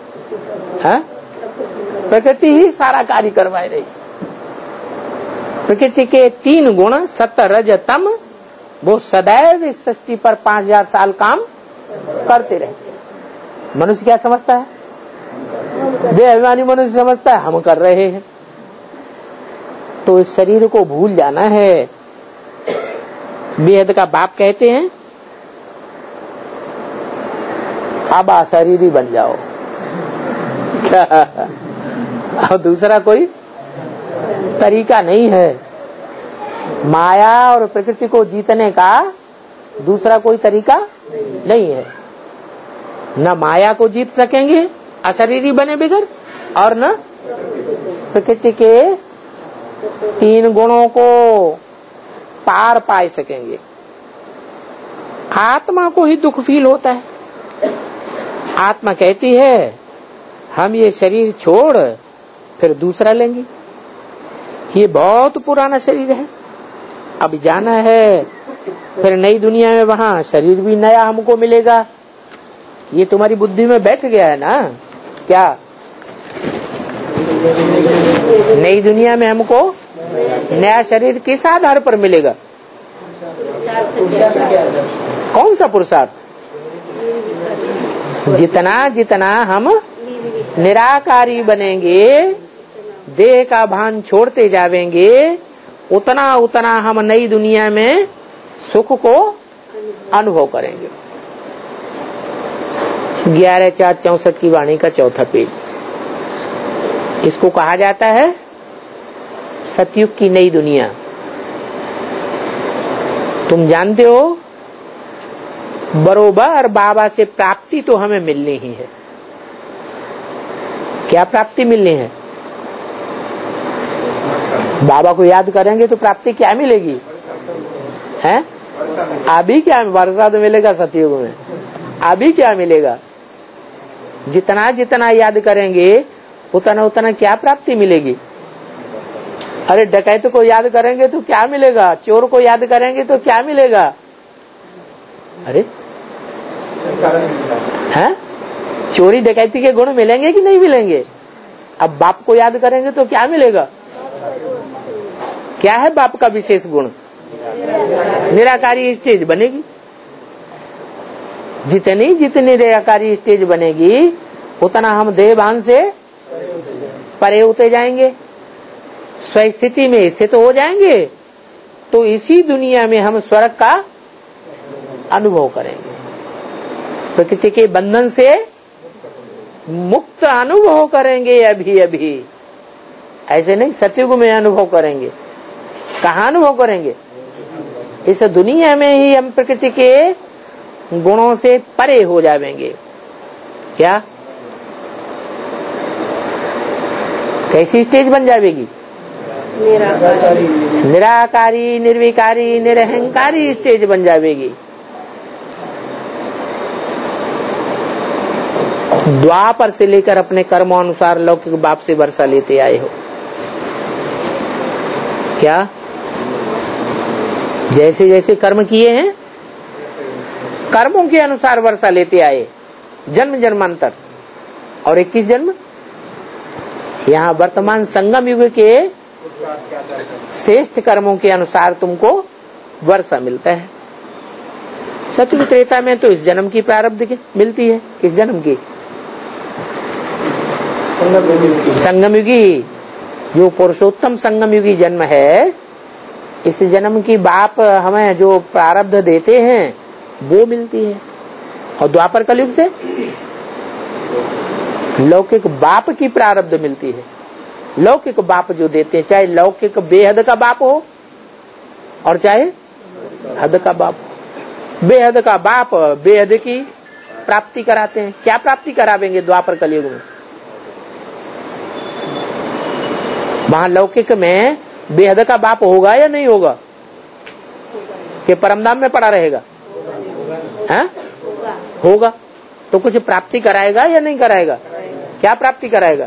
प्रकृति ही सारा कार्य करवा रही है। प्रकृति के 3 गुण सत्व रज तम, वो सदैव इस सृष्टि पर 5000 साल काम करते रहते। मनुष्य क्या समझता है? देह अभिमानी मनुष्य समझता है हम कर रहे हैं। तो इस शरीर को भूल जाना है। बेहद का बाप कहते हैं अब अशरीरी बन जाओ। और दूसरा कोई तरीका नहीं है। माया और प्रकृति को जीतने का दूसरा कोई तरीका नहीं है। न माया को जीत सकेंगे अशरीरी बने बगैर, और न प्रकृति के 3 गुणों को पार पा सकेंगे। आत्मा को ही दुख फील होता है। आत्मा कहती है हम ये शरीर छोड़ फिर दूसरा लेंगे, ये बहुत पुराना शरीर है, अब जाना है फिर नई दुनिया में, वहां शरीर भी नया हमको मिलेगा। ये तुम्हारी बुद्धि में बैठ गया है ना क्या? नई दुनिया में हमको नया शरीर किस आधार पर मिलेगा? कौन सा पुरुषार्थ? जितना जितना हम निराकारी बनेंगे, देह का भान छोड़ते जावेंगे, उतना उतना हम नई दुनिया में सुख को अनुभव करेंगे। 11/4/64 की वाणी का 4था पेज। इसको कहा जाता है सतयुग की नई दुनिया। तुम जानते हो बरोबर बाबा से प्राप्ति तो हमें मिलनी ही है। क्या प्राप्ति मिलनी है? बाबा को याद करेंगे तो प्राप्ति क्या मिलेगी? हैं? अभी क्या वर्षा तो मिलेगा सतयुग में, अभी क्या मिलेगा? जितना जितना याद करेंगे उतना उतना क्या प्राप्ति मिलेगी? अरे डकैत को याद करेंगे तो क्या मिलेगा? चोर को याद करेंगे तो क्या मिलेगा? अरे हैं? चोरी डकैती के गुण मिलेंगे कि नहीं मिलेंगे? अब बाप को याद करेंगे तो क्या मिलेगा? क्या है बाप का विशेष गुण? निराकारी स्टेज बनेगी। जितनी जितनी निराकारी स्टेज बनेगी उतना हम देहभान से परे होते जाएंगे, स्वस्थिति में स्थित हो जाएंगे। तो इसी दुनिया में हम स्वर्ग का अनुभव करेंगे, प्रकृति के बंधन से मुक्त अनुभव करेंगे। अभी अभी ऐसे नहीं, सतयुग में अनुभव करेंगे। कहाँ अनुभव करेंगे? इस दुनिया में ही हम प्रकृति के गुणों से परे हो जाएंगे। क्या? कैसी स्टेज बन जाएगी? निराकारी, निर्विकारी, निरहंकारी स्टेज बन जाएगी। द्वापर से लेकर अपने कर्मानुसार लौकिक बाप से वर्षा लेते आए हो। क्या? जैसे जैसे कर्म किए हैं कर्मों के अनुसार वर्षा लेते आए, जन्म जन्मांतर। और 21 जन्म यहाँ वर्तमान संगम युग के श्रेष्ठ कर्मों के अनुसार तुमको वर्षा मिलता है। सतयुग त्रेता में तो इस जन्म की प्रारब्ध की मिलती है। किस जन्म की? संगम युगी, जो पुरुषोत्तम संगम युगी जन्म है, इस जन्म की बाप हमें जो प्रारब्ध देते हैं वो मिलती है। और द्वापर कलयुग से लौकिक बाप की प्रारब्ध मिलती है। लौकिक बाप जो देते हैं, चाहे लौकिक बेहद का बाप हो और चाहे हद का बाप हो। बेहद का बाप बेहद की प्राप्ति कराते हैं। क्या प्राप्ति करावेंगे द्वापर कलयुग में? वहां लौकिक में बेहद का बाप होगा या नहीं होगा? कि परमधाम में पड़ा रहेगा? है? होगा। तो कुछ प्राप्ति कराएगा या नहीं कराएगा? क्या प्राप्ति कराएगा?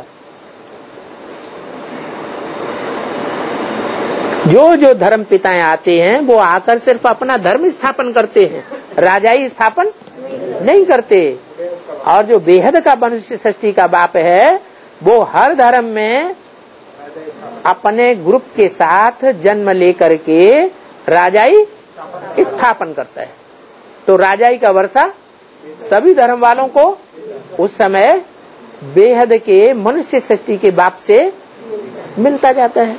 जो जो धर्म पिताएं आते हैं वो आकर सिर्फ अपना धर्म स्थापन करते हैं, राजाई स्थापन नहीं करते। और जो बेहद का मनुष्य सृष्टि का बाप है वो हर धर्म में अपने ग्रुप के साथ जन्म लेकर के राजाई स्थापन करता है। तो राजाई का वर्षा सभी धर्म वालों को उस समय बेहद के मनुष्य सृष्टि के बाप से मिलता जाता है।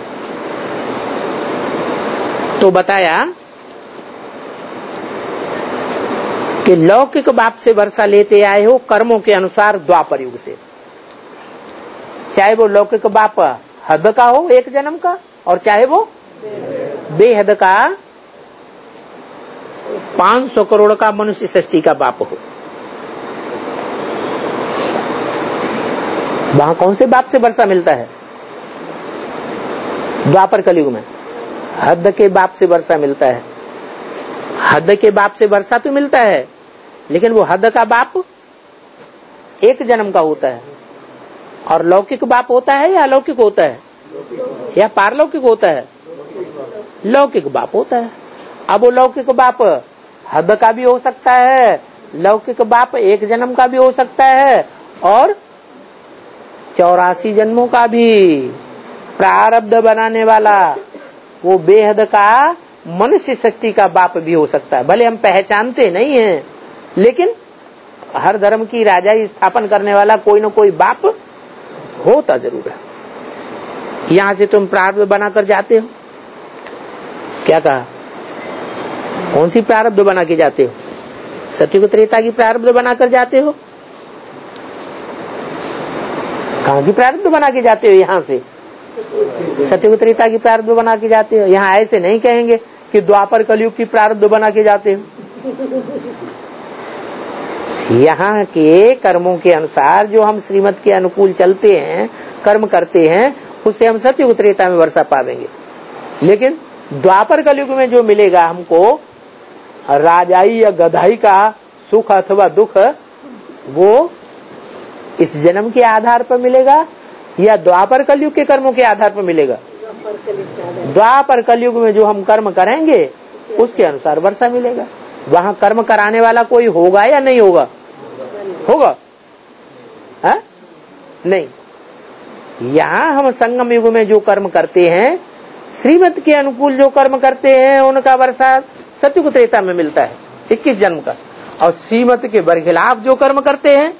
तो बताया कि लौकिक बाप से वर्षा लेते आए हो कर्मों के अनुसार द्वापर युग से, चाहे वो लौकिक बाप हद का हो एक जन्म का और चाहे वो बेहद का 500 करोड़ का मनुष्य सृष्टि का बाप हो। वहां कौन से बाप से वर्षा मिलता है? द्वापर कलयुग में हद के बाप से वर्षा मिलता है। हद के बाप से वर्षा तो मिलता है, लेकिन वो हद का बाप एक जन्म का होता है। और लौकिक बाप होता है या अलौकिक होता है या पारलौकिक होता है? लौकिक बाप होता है। अब वो लौकिक बाप हद का भी हो सकता है, लौकिक बाप एक जन्म का भी हो सकता है और 84 जन्मों का भी प्रारब्ध बनाने वाला वो बेहद का मनुष्य शक्ति का बाप भी हो सकता है। भले हम पहचानते नहीं हैं, लेकिन हर धर्म की राजाई स्थापन करने वाला कोई न कोई बाप होता जरूर है। यहां से तुम प्रारब्ध बनाकर जाते हो। क्या कहा? कौन सी प्रारब्ध बना के जाते हो? सत्युग त्रेता की प्रारब्ध बनाकर जाते हो? कहां की प्रारब्ध बना के जाते हो? यहां से सत्युग त्रेता की प्रारब्ध बना के जाते हो। यहाँ ऐसे नहीं कहेंगे कि द्वापर कलयुग की प्रारब्ध बना के जाते हो। यहाँ के कर्मों के अनुसार जो हम श्रीमत के अनुकूल चलते हैं, कर्म करते हैं, उससे हम सत्युग त्रेता में वर्षा पावेंगे। लेकिन द्वापर कलयुग में जो मिलेगा हमको राजाई या गधाई का सुख अथवा दुख, वो इस जन्म के आधार पर मिलेगा या द्वापर कलयुग के कर्मों के आधार पर मिलेगा? द्वापर कलयुग में जो हम कर्म करेंगे उसके अनुसार वर्षा मिलेगा। वहां कर्म कराने वाला कोई होगा या नहीं होगा? होगा? है? नहीं। यहाँ हम संगम युग में जो कर्म करते हैं, श्रीमत के अनुकूल जो कर्म करते हैं, उनका वर्षा सत्युग त्रेता में मिलता है 21 जन्म का। और श्रीमत के बरखिलाफ जो कर्म करते हैं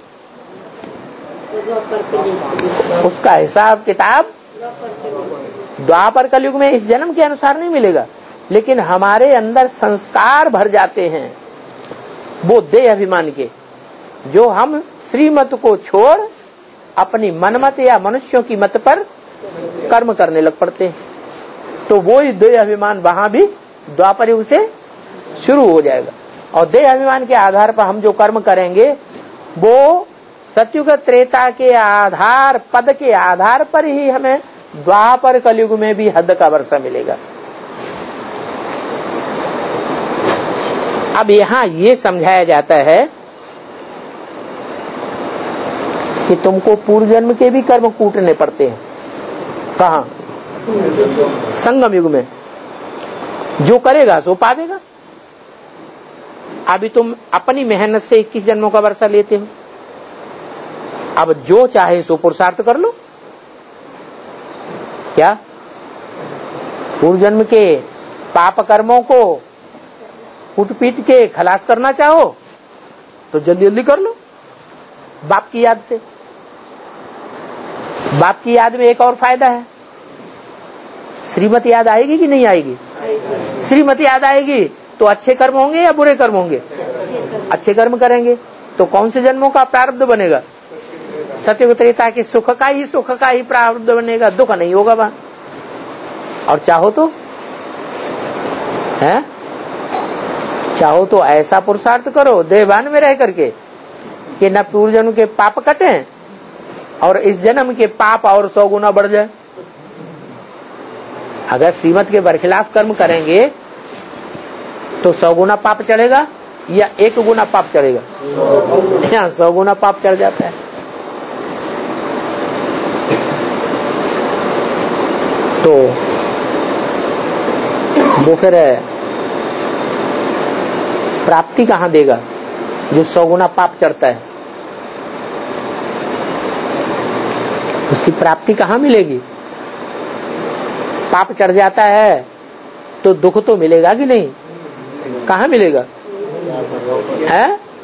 उसका हिसाब किताब द्वापर कलयुग में इस जन्म के अनुसार नहीं मिलेगा। लेकिन हमारे अंदर संस्कार भर जाते हैं वो देह अभिमान के, जो हम श्रीमत को छोड़ अपनी मनमत या मनुष्यों की मत पर कर्म करने लग पड़ते हैं। तो वो ही देह अभिमान वहां भी द्वापर युग से शुरू हो जाएगा। और देह अभिमान के आधार पर हम जो कर्म करेंगे वो सत्युग त्रेता के आधार पद के आधार पर ही हमें द्वापर कलयुग में भी हद का वर्षा मिलेगा। अब यहाँ ये समझाया जाता है कि तुमको पूर्व जन्म के भी कर्म कूटने पड़ते हैं। कहाँ? संगम युग में। जो करेगा सो पावेगा। अभी तुम अपनी मेहनत से 21 जन्मों का वर्षा लेते हो, अब जो चाहे सो पुरुषार्थ कर लो। क्या पूर्व जन्म के पाप कर्मों को कूट पीट के खलास करना चाहो तो जल्दी जल्दी कर लो बाप की याद से। बाप की याद में एक और फायदा है, श्रीमत याद आएगी कि नहीं आएगी? श्रीमत याद आएगी तो अच्छे कर्म होंगे या बुरे कर्म होंगे? अच्छे कर्म करेंगे तो कौन से जन्मों का प्रारब्ध बनेगा? सत्युग त्रेता के सुख का ही प्रारब्ध बनेगा, दुख नहीं होगा वहां। और चाहो तो है, चाहो तो ऐसा पुरुषार्थ करो देवान में रह करके कि न पूर्व जन्म के पाप कटे और इस जन्म के पाप और 100 गुना बढ़ जाए। अगर श्रीमत के बरखिलाफ कर्म करेंगे तो 100 गुना पाप चढ़ेगा या 1 गुना पाप चढ़ेगा? यहाँ 100 गुना पाप चढ़ जाता है। तो वो फिर प्राप्ति कहाँ देगा जो 100 गुना पाप चढ़ता है? उसकी प्राप्ति कहाँ मिलेगी? पाप चढ़ जाता है तो दुख तो मिलेगा कि नहीं? कहाँ मिलेगा? है?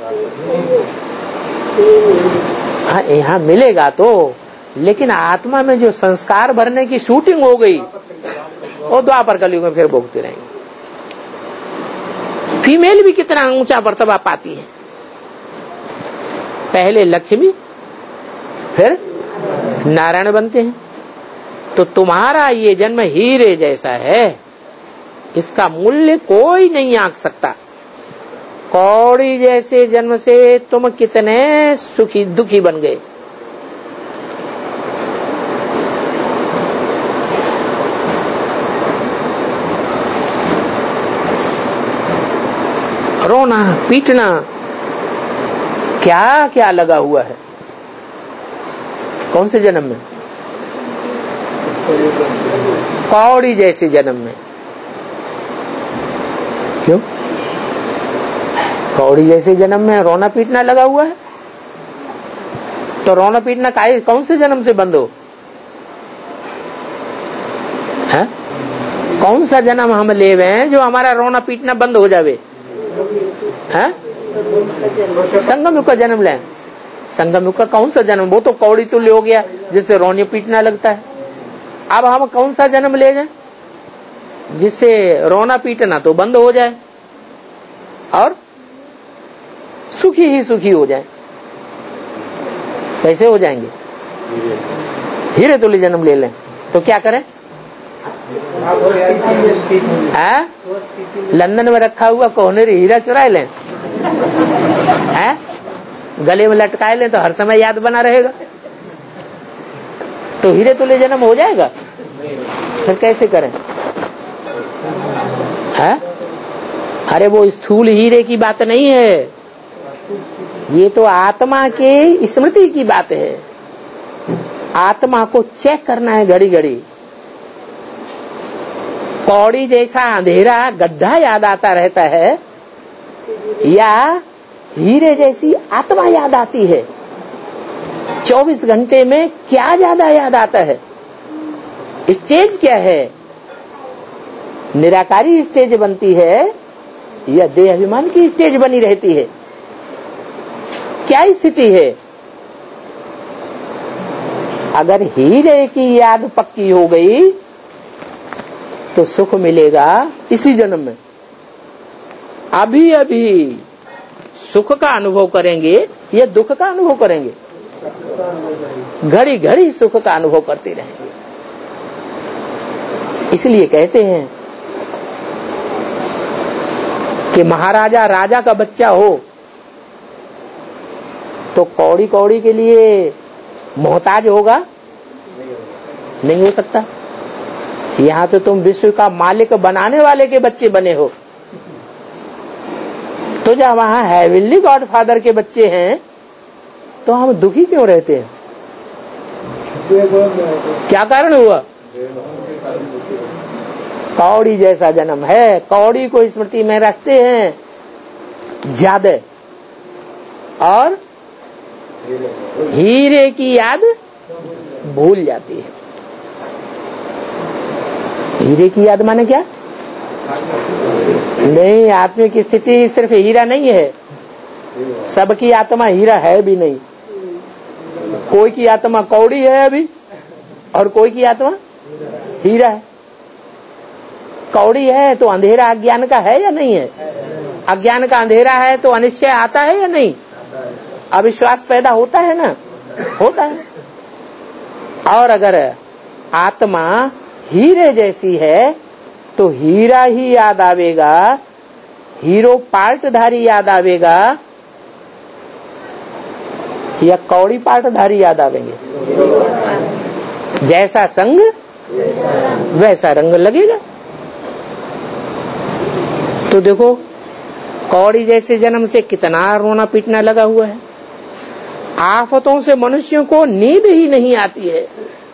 हाँ, यहाँ मिलेगा तो, लेकिन आत्मा में जो संस्कार भरने की शूटिंग हो गई वो द्वापर कलयुग में फिर भोगते रहेंगे। फीमेल भी कितना ऊंचा मर्तबा पाती है, पहले लक्ष्मी फिर नारायण बनते हैं। तो तुम्हारा ये जन्म हीरे जैसा है, इसका मूल्य कोई नहीं आंक सकता। कौड़ी जैसे जन्म से तुम कितने सुखी दुखी बन गए। रोना पीटना क्या क्या लगा हुआ है, कौन से जन्म में? कौड़ी जैसे जन्म में। क्यों? कौड़ी जैसे जन्म में रोना पीटना लगा हुआ है। तो रोना पीटना कौन से जन्म से बंद हो? है? कौन सा जन्म हम ले हैं जो हमारा रोना पीटना बंद हो जावे? है? संगम युग का जन्म लें। संगम युग का कौन सा जन्म? वो तो कौड़ी तुल्य हो गया जिससे रोने पीटना लगता है। अब हम कौन सा जन्म ले जाए जिससे रोना पीटना तो बंद हो जाए और सुखी ही सुखी हो जाए? कैसे हो जाएंगे? हीरे तुल्य जन्म ले लें तो क्या करें? लंदन में रखा हुआ कोहनेर हीरा चुरा लें, गले में लटकाए लें तो हर समय याद बना रहेगा। तो हीरे तुल्य जन्म हो जाएगा? फिर कैसे करें? है? अरे वो स्थूल हीरे की बात नहीं है, ये तो आत्मा के स्मृति की बात है। आत्मा को चेक करना है घड़ी घड़ी। कौड़ी जैसा अंधेरा गड्ढा याद आता रहता है या हीरे जैसी आत्मा याद आती है? 24 घंटे में क्या ज्यादा याद आता है? स्टेज क्या है? निराकारी स्टेज बनती है या देह अभिमान की स्टेज बनी रहती है? क्या स्थिति है? अगर हीरे की याद पक्की हो गई तो सुख मिलेगा इसी जन्म में। अभी अभी सुख का अनुभव करेंगे या दुख का अनुभव करेंगे? घड़ी घड़ी सुख का अनुभव करते रहेंगे। इसलिए कहते हैं कि महाराजा राजा का बच्चा हो तो कौड़ी कौड़ी के लिए मोहताज होगा? नहीं हो सकता। यहाँ तो तुम विश्व का मालिक बनाने वाले के बच्चे बने हो, तो जब वहाँ हेवनली गॉडफादर के बच्चे हैं तो हम दुखी क्यों रहते हैं? क्या कारण हुआ? कौड़ी जैसा जन्म है, कौड़ी को स्मृति में रखते हैं ज्यादा और हीरे की याद भूल जाती है। हीरे की याद माने क्या? नहीं, आत्मा की स्थिति सिर्फ हीरा नहीं है, सबकी आत्मा हीरा है भी नहीं। कोई की आत्मा कौड़ी है अभी और कोई की आत्मा हीरा है। कौड़ी है तो अंधेरा अज्ञान का है या नहीं है? अज्ञान का अंधेरा है तो अनिश्चय आता है या नहीं? अविश्वास पैदा होता है ना? होता है। और अगर आत्मा हीरे जैसी है तो हीरा ही याद आवेगा, हीरो पार्टधारी याद आवेगा या कौड़ी पार्टधारी याद आवेंगे? जैसा संग वैसा रंग लगेगा। तो देखो कौड़ी जैसे जन्म से कितना रोना पीटना लगा हुआ है। आफतों से मनुष्यों को नींद ही नहीं आती है,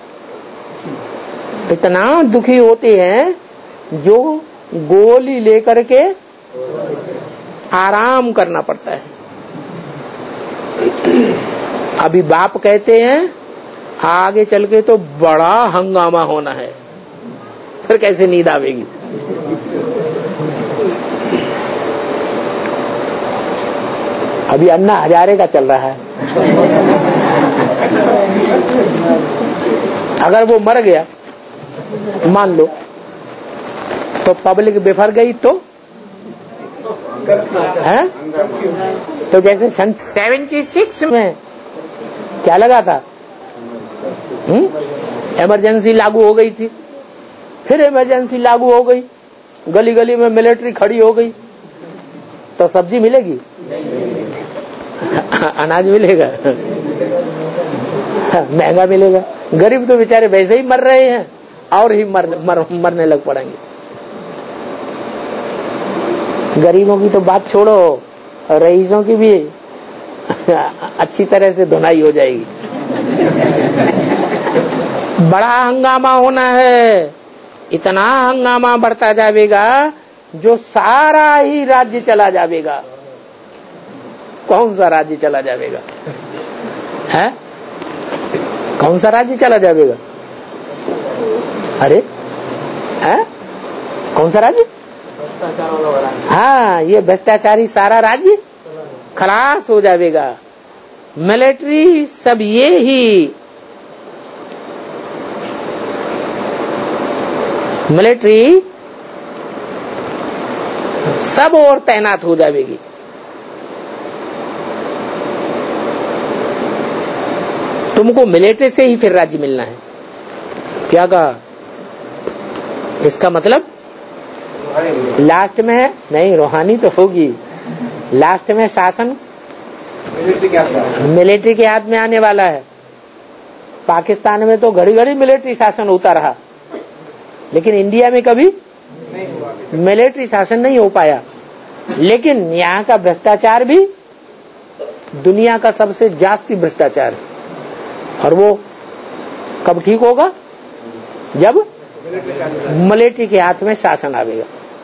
इतना दुखी होते हैं जो गोली लेकर के आराम करना पड़ता है। अभी बाप कहते हैं आगे चल के तो बड़ा हंगामा होना है, फिर कैसे नींद आवेगी? अभी अन्ना हजारे का चल रहा है, अगर वो मर गया मान लो तो पब्लिक बिफर गई तो है? तो जैसे सन 76 में क्या लगा था, इमरजेंसी लागू हो गई थी, फिर इमरजेंसी लागू हो गई, गली गली में मिलिट्री खड़ी हो गई, तो सब्जी मिलेगी? अनाज मिलेगा? महंगा मिलेगा। गरीब तो बेचारे वैसे ही मर रहे हैं और ही मरने लग पड़ेंगे। गरीबों की तो बात छोड़ो, रईसों की भी अच्छी तरह से धुनाई हो जाएगी। बड़ा हंगामा होना है, इतना हंगामा बढ़ता जाएगा जो सारा ही राज्य चला जाएगा। कौन सा राज्य चला जाएगा? है? कौन सा राज्य चला जाएगा? अरे है? कौन सा राज्य? हाँ, ये भ्रष्टाचारी सारा राज्य खलास हो जाएगा। मिलिट्री सब ये ही मिलिट्री सब और तैनात हो जाएगी। तुमको मिलिट्री से ही फिर राज्य मिलना है। क्या कहा? इसका मतलब लास्ट में नहीं, रूहानी तो होगी, लास्ट में शासन मिलिट्री के हाथ में आने वाला है। पाकिस्तान में तो घड़ी घड़ी मिलिट्री शासन होता रहा, लेकिन इंडिया में कभी मिलिट्री शासन नहीं हो पाया। लेकिन यहाँ का भ्रष्टाचार भी दुनिया का सबसे जास्ती भ्रष्टाचार है, और वो कब ठीक होगा? जब मिलिट्री के हाथ में शासन आवेगा।